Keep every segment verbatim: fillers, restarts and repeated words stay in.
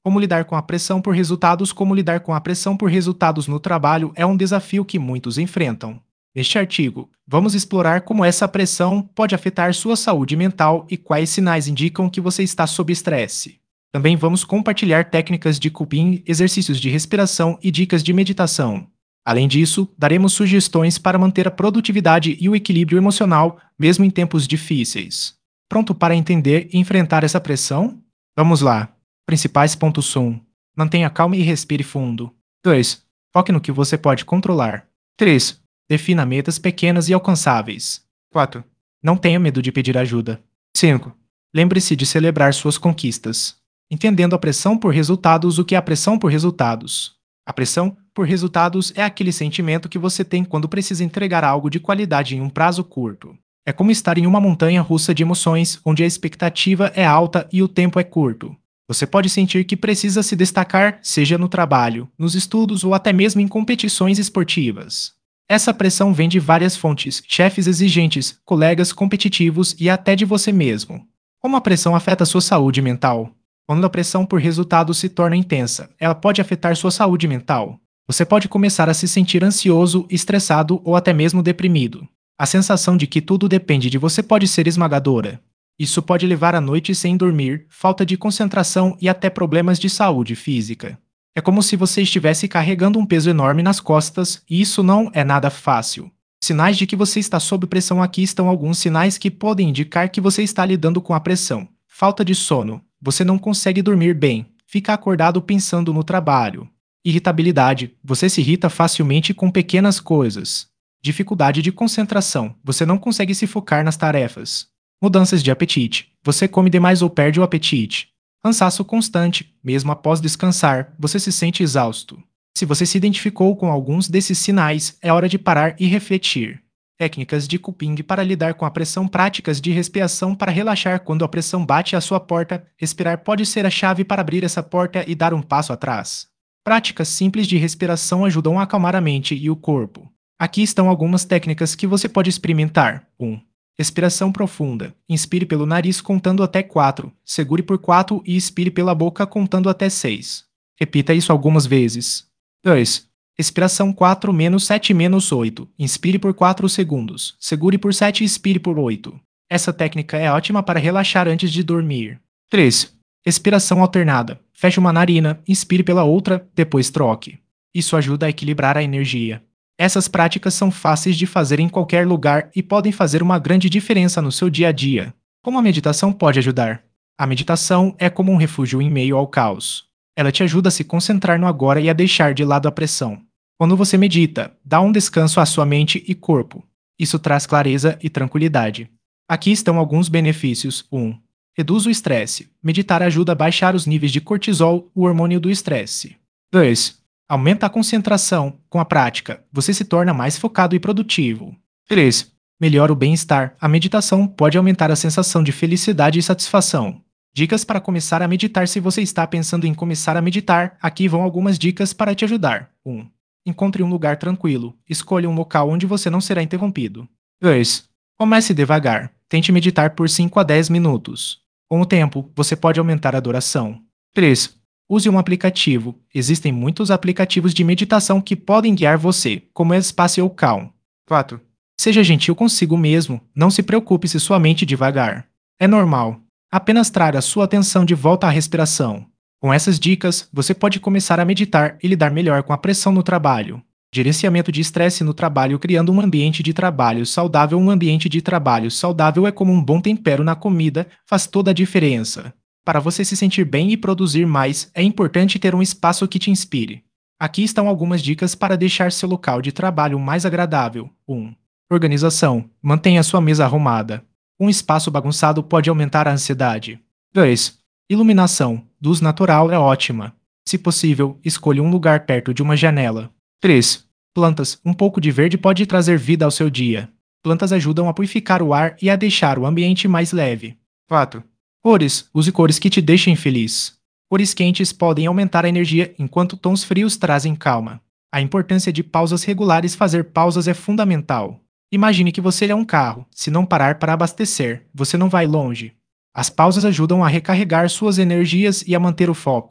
Como lidar com a pressão por resultados? Como lidar com a pressão por resultados no trabalho é um desafio que muitos enfrentam. Neste artigo, vamos explorar como essa pressão pode afetar sua saúde mental e quais sinais indicam que você está sob estresse. Também vamos compartilhar técnicas de coping, exercícios de respiração e dicas de meditação. Além disso, daremos sugestões para manter a produtividade e o equilíbrio emocional, mesmo em tempos difíceis. Pronto para entender e enfrentar essa pressão? Vamos lá! Principais pontos um. Mantenha calma e respire fundo. dois. Foque no que você pode controlar. três. Defina metas pequenas e alcançáveis. quatro. Não tenha medo de pedir ajuda. cinco. Lembre-se de celebrar suas conquistas. Entendendo a pressão por resultados. O que é a pressão por resultados? A pressão por resultados é aquele sentimento que você tem quando precisa entregar algo de qualidade em um prazo curto. É como estar em uma montanha russa de emoções, onde a expectativa é alta e o tempo é curto. Você pode sentir que precisa se destacar, seja no trabalho, nos estudos ou até mesmo em competições esportivas. Essa pressão vem de várias fontes: chefes exigentes, colegas competitivos e até de você mesmo. Como a pressão afeta sua saúde mental? Quando a pressão por resultados se torna intensa, ela pode afetar sua saúde mental. Você pode começar a se sentir ansioso, estressado ou até mesmo deprimido. A sensação de que tudo depende de você pode ser esmagadora. Isso pode levar a noites sem dormir, falta de concentração e até problemas de saúde física. É como se você estivesse carregando um peso enorme nas costas, e isso não é nada fácil. Sinais de que você está sob pressão. Aqui estão alguns sinais que podem indicar que você está lidando com a pressão. Falta de sono. Você não consegue dormir bem. Fica acordado pensando no trabalho. Irritabilidade. Você se irrita facilmente com pequenas coisas. Dificuldade de concentração. Você não consegue se focar nas tarefas. Mudanças de apetite. Você come demais ou perde o apetite. Cansaço constante. Mesmo após descansar, você se sente exausto. Se você se identificou com alguns desses sinais, é hora de parar e refletir. Técnicas de coping para lidar com a pressão. Práticas de respiração para relaxar quando a pressão bate à sua porta. Respirar pode ser a chave para abrir essa porta e dar um passo atrás. Práticas simples de respiração ajudam a acalmar a mente e o corpo. Aqui estão algumas técnicas que você pode experimentar. um. Respiração profunda. Inspire pelo nariz contando até quatro. Segure por quatro e expire pela boca contando até seis. Repita isso algumas vezes. dois. Respiração quatro menos sete menos oito. Inspire por quatro segundos. Segure por sete e expire por oito. Essa técnica é ótima para relaxar antes de dormir. três. Respiração alternada. Feche uma narina, inspire pela outra, depois troque. Isso ajuda a equilibrar a energia. Essas práticas são fáceis de fazer em qualquer lugar e podem fazer uma grande diferença no seu dia a dia. Como a meditação pode ajudar? A meditação é como um refúgio em meio ao caos. Ela te ajuda a se concentrar no agora e a deixar de lado a pressão. Quando você medita, dá um descanso à sua mente e corpo. Isso traz clareza e tranquilidade. Aqui estão alguns benefícios. um. Reduz o estresse. Meditar ajuda a baixar os níveis de cortisol, o hormônio do estresse. dois. Aumenta a concentração. Com a prática, você se torna mais focado e produtivo. três. Melhora o bem-estar. A meditação pode aumentar a sensação de felicidade e satisfação. Dicas para começar a meditar. Se você está pensando em começar a meditar, aqui vão algumas dicas para te ajudar. um. Encontre um lugar tranquilo. Escolha um local onde você não será interrompido. dois. Comece devagar. Tente meditar por cinco a dez minutos. Com o tempo, você pode aumentar a duração. três. Use um aplicativo. Existem muitos aplicativos de meditação que podem guiar você, como Espace ou Calm. quatro. Seja gentil consigo mesmo. Não se preocupe se sua mente devagar. É normal. Apenas traga a sua atenção de volta à respiração. Com essas dicas, você pode começar a meditar e lidar melhor com a pressão no trabalho. Gerenciamento de estresse no trabalho. Criando um ambiente de trabalho saudável. Um ambiente de trabalho saudável é como um bom tempero na comida, faz toda a diferença. Para você se sentir bem e produzir mais, é importante ter um espaço que te inspire. Aqui estão algumas dicas para deixar seu local de trabalho mais agradável. um. Organização. Mantenha sua mesa arrumada. Um espaço bagunçado pode aumentar a ansiedade. dois. Iluminação. Luz natural é ótima. Se possível, escolha um lugar perto de uma janela. três. Plantas. Um pouco de verde pode trazer vida ao seu dia. Plantas ajudam a purificar o ar e a deixar o ambiente mais leve. quatro. Cores. Use cores que te deixem feliz. Cores quentes podem aumentar a energia, enquanto tons frios trazem calma. A importância de pausas regulares. Fazer pausas é fundamental. Imagine que você é um carro. Se não parar para abastecer, você não vai longe. As pausas ajudam a recarregar suas energias e a manter o foco.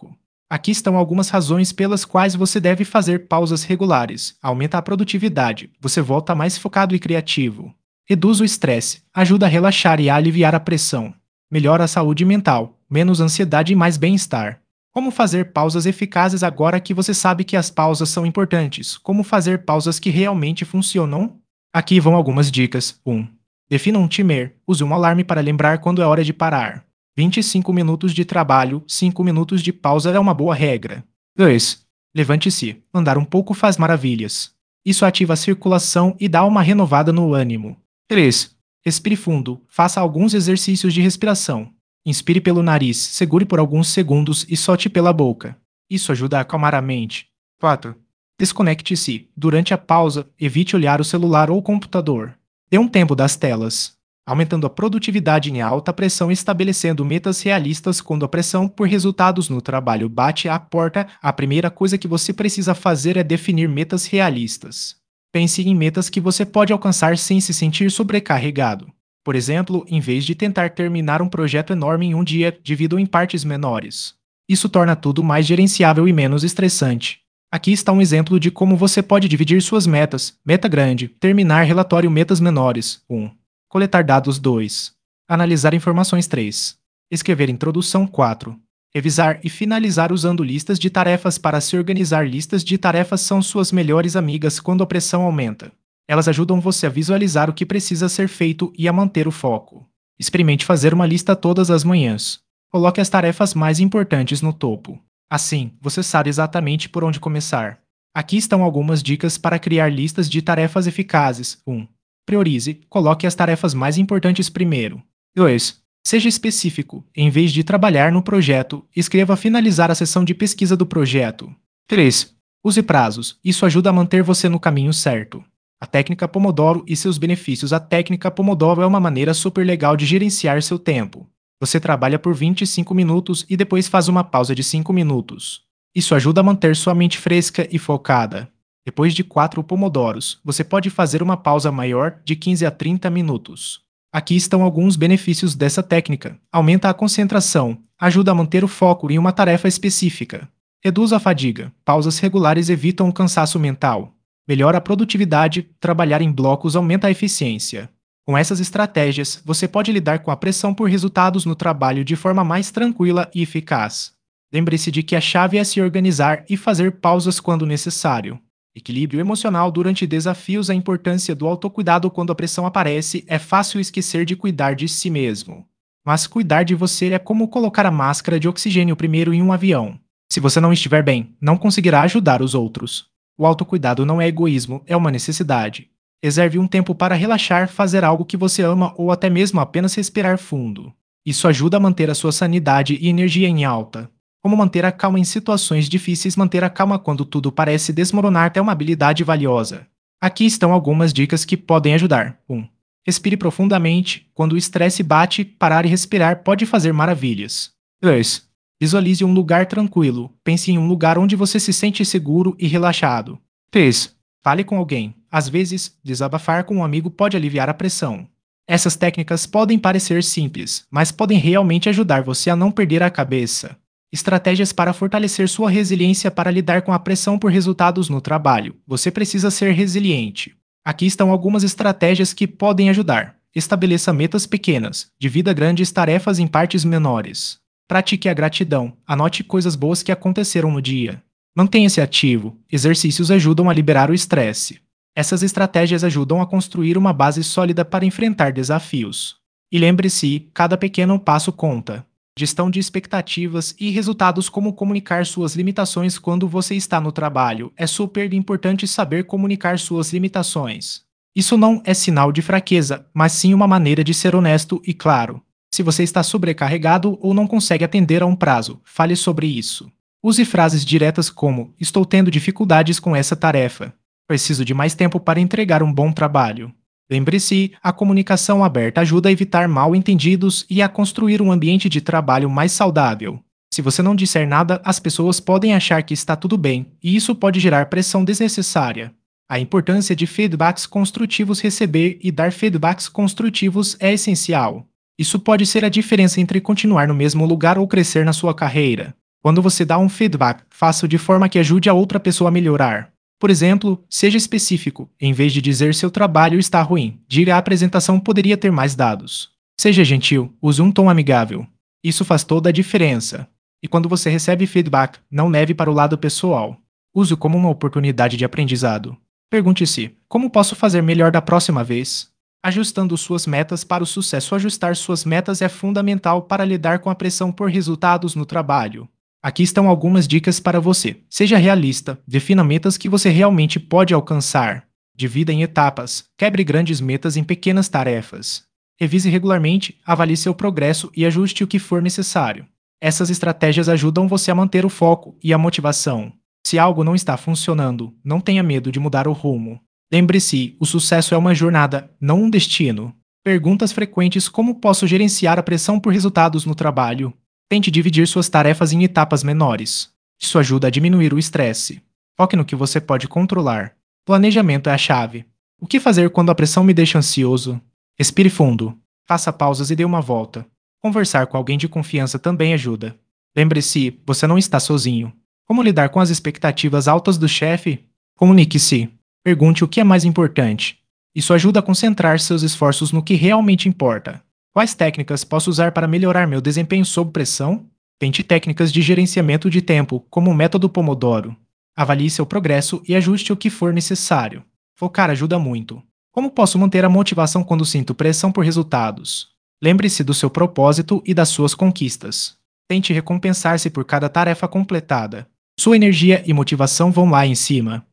Aqui estão algumas razões pelas quais você deve fazer pausas regulares. Aumenta a produtividade, você volta mais focado e criativo. Reduz o estresse, ajuda a relaxar e a aliviar a pressão. Melhora a saúde mental, menos ansiedade e mais bem-estar. Como fazer pausas eficazes agora que você sabe que as pausas são importantes? Como fazer pausas que realmente funcionam? Aqui vão algumas dicas. um. Defina um timer. Use um alarme para lembrar quando é hora de parar. vinte e cinco minutos de trabalho, cinco minutos de pausa é uma boa regra. dois. Levante-se. Andar um pouco faz maravilhas. Isso ativa a circulação e dá uma renovada no ânimo. três. Respire fundo. Faça alguns exercícios de respiração. Inspire pelo nariz, segure por alguns segundos e solte pela boca. Isso ajuda a acalmar a mente. quatro. Desconecte-se. Durante a pausa, evite olhar o celular ou o computador. Dê um tempo das telas, aumentando a produtividade em alta pressão e estabelecendo metas realistas. Quando a pressão por resultados no trabalho bate à porta, a primeira coisa que você precisa fazer é definir metas realistas. Pense em metas que você pode alcançar sem se sentir sobrecarregado. Por exemplo, em vez de tentar terminar um projeto enorme em um dia, divida-o em partes menores. Isso torna tudo mais gerenciável e menos estressante. Aqui está um exemplo de como você pode dividir suas metas. Meta grande, terminar relatório metas menores. um. Coletar dados. dois. Analisar informações. três. Escrever introdução. quatro. Revisar e finalizar usando listas de tarefas para se organizar. Listas de tarefas são suas melhores amigas quando a pressão aumenta. Elas ajudam você a visualizar o que precisa ser feito e a manter o foco. Experimente fazer uma lista todas as manhãs. Coloque as tarefas mais importantes no topo. Assim, você sabe exatamente por onde começar. Aqui estão algumas dicas para criar listas de tarefas eficazes. um. Priorize, coloque as tarefas mais importantes primeiro. dois. Seja específico. Em vez de trabalhar no projeto, escreva finalizar a sessão de pesquisa do projeto. três. Use prazos. Isso ajuda a manter você no caminho certo. A técnica Pomodoro e seus benefícios. A técnica Pomodoro é uma maneira super legal de gerenciar seu tempo. Você trabalha por vinte e cinco minutos e depois faz uma pausa de cinco minutos. Isso ajuda a manter sua mente fresca e focada. Depois de quatro pomodoros, você pode fazer uma pausa maior de quinze a trinta minutos. Aqui estão alguns benefícios dessa técnica. Aumenta a concentração, ajuda a manter o foco em uma tarefa específica. Reduz a fadiga. Pausas regulares evitam o cansaço mental. Melhora a produtividade, trabalhar em blocos aumenta a eficiência. Com essas estratégias, você pode lidar com a pressão por resultados no trabalho de forma mais tranquila e eficaz. Lembre-se de que a chave é se organizar e fazer pausas quando necessário. Equilíbrio emocional durante desafios. A importância do autocuidado. Quando a pressão aparece, é fácil esquecer de cuidar de si mesmo. Mas cuidar de você é como colocar a máscara de oxigênio primeiro em um avião. Se você não estiver bem, não conseguirá ajudar os outros. O autocuidado não é egoísmo, é uma necessidade. Reserve um tempo para relaxar, fazer algo que você ama ou até mesmo apenas respirar fundo. Isso ajuda a manter a sua sanidade e energia em alta. Como manter a calma em situações difíceis. Manter a calma quando tudo parece desmoronar é uma habilidade valiosa. Aqui estão algumas dicas que podem ajudar. um. Respire profundamente. Quando o estresse bate, parar e respirar pode fazer maravilhas. dois. Visualize um lugar tranquilo. Pense em um lugar onde você se sente seguro e relaxado. três. Fale com alguém. Às vezes, desabafar com um amigo pode aliviar a pressão. Essas técnicas podem parecer simples, mas podem realmente ajudar você a não perder a cabeça. Estratégias para fortalecer sua resiliência. Para lidar com a pressão por resultados no trabalho, você precisa ser resiliente. Aqui estão algumas estratégias que podem ajudar. Estabeleça metas pequenas. Divida grandes tarefas em partes menores. Pratique a gratidão. Anote coisas boas que aconteceram no dia. Mantenha-se ativo. Exercícios ajudam a liberar o estresse. Essas estratégias ajudam a construir uma base sólida para enfrentar desafios. E lembre-se, cada pequeno passo conta. Gestão de expectativas e resultados. Como comunicar suas limitações quando você está no trabalho. É super importante saber comunicar suas limitações. Isso não é sinal de fraqueza, mas sim uma maneira de ser honesto e claro. Se você está sobrecarregado ou não consegue atender a um prazo, fale sobre isso. Use frases diretas como: estou tendo dificuldades com essa tarefa. Preciso de mais tempo para entregar um bom trabalho. Lembre-se, a comunicação aberta ajuda a evitar mal-entendidos e a construir um ambiente de trabalho mais saudável. Se você não disser nada, as pessoas podem achar que está tudo bem, e isso pode gerar pressão desnecessária. A importância de feedbacks construtivos. Receber e dar feedbacks construtivos é essencial. Isso pode ser a diferença entre continuar no mesmo lugar ou crescer na sua carreira. Quando você dá um feedback, faça de forma que ajude a outra pessoa a melhorar. Por exemplo, seja específico. Em vez de dizer seu trabalho está ruim, diga a apresentação poderia ter mais dados. Seja gentil, use um tom amigável. Isso faz toda a diferença. E quando você recebe feedback, não leve para o lado pessoal. Use-o como uma oportunidade de aprendizado. Pergunte-se: como posso fazer melhor da próxima vez? Ajustando suas metas para o sucesso. Ajustar suas metas é fundamental para lidar com a pressão por resultados no trabalho. Aqui estão algumas dicas para você. Seja realista, defina metas que você realmente pode alcançar. Divida em etapas, quebre grandes metas em pequenas tarefas. Revise regularmente, avalie seu progresso e ajuste o que for necessário. Essas estratégias ajudam você a manter o foco e a motivação. Se algo não está funcionando, não tenha medo de mudar o rumo. Lembre-se, o sucesso é uma jornada, não um destino. Perguntas frequentes: como posso gerenciar a pressão por resultados no trabalho? Tente dividir suas tarefas em etapas menores. Isso ajuda a diminuir o estresse. Foque no que você pode controlar. Planejamento é a chave. O que fazer quando a pressão me deixa ansioso? Respire fundo. Faça pausas e dê uma volta. Conversar com alguém de confiança também ajuda. Lembre-se, você não está sozinho. Como lidar com as expectativas altas do chefe? Comunique-se. Pergunte o que é mais importante. Isso ajuda a concentrar seus esforços no que realmente importa. Quais técnicas posso usar para melhorar meu desempenho sob pressão? Tente técnicas de gerenciamento de tempo, como o método Pomodoro. Avalie seu progresso e ajuste o que for necessário. Focar ajuda muito. Como posso manter a motivação quando sinto pressão por resultados? Lembre-se do seu propósito e das suas conquistas. Tente recompensar-se por cada tarefa completada. Sua energia e motivação vão lá em cima.